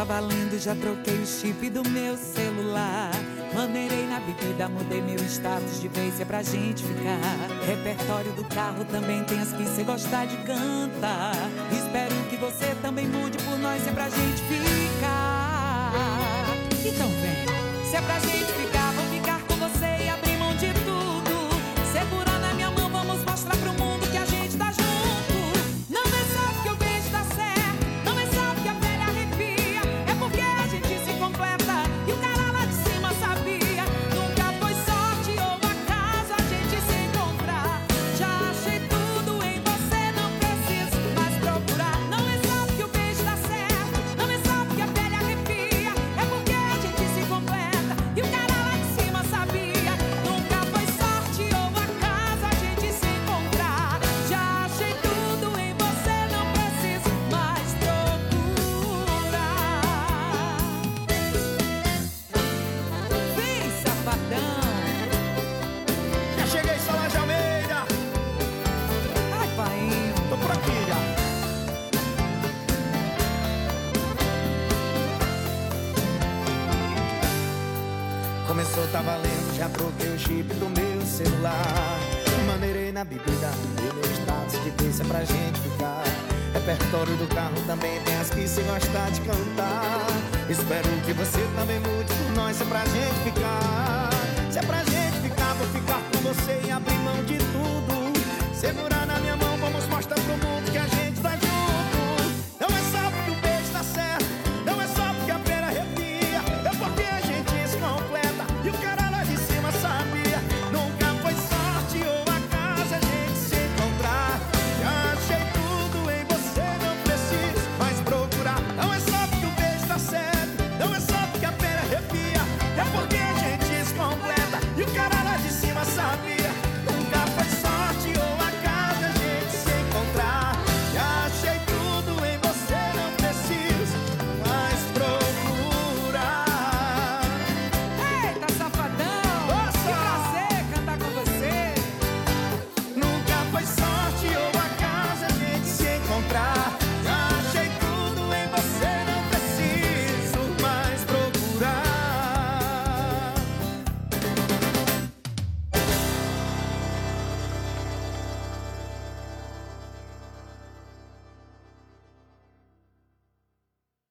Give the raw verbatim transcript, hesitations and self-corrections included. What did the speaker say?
valendo, já troquei o chip do meu celular. Maneirei na bebida, mudei meu status de vez, se é pra gente ficar. Repertório do carro também tem as que cê gostar de cantar. Espero que você também mude por nós, se é pra gente ficar. Então vem, se é pra gente ficar, vou ficar com você e abrir mão de tudo. Segura na minha mão, vamos mostrar pro mundo que a gente tá junto. Não é só porque o beijo dá certo, não é só porque a pele arrepia, é porque a gente se completa e o cara lá de cima sabia. Nunca foi sorte ou acaso a gente se encontrar. Já achei tudo em você, não preciso mais procurar. Não é só porque o beijo dá certo, não é só porque a pele arrepia, é porque a gente se completa e o cara lá de cima sabia. Nunca foi sorte ou acaso a gente se encontrar. Já achei tudo em você, não preciso mais procurar. Vem, safadão. Já cheguei, Solange Almeida. Ai, pai. Tô por aqui já. Começou, tá valendo, já troquei o chip do meu celular. Maneirei na bebida, mudei meu status de vez, é pra gente ficar. Repertório do carro também tem as que se gostar de cantar. Espero que você também mude por nós, é pra gente ficar.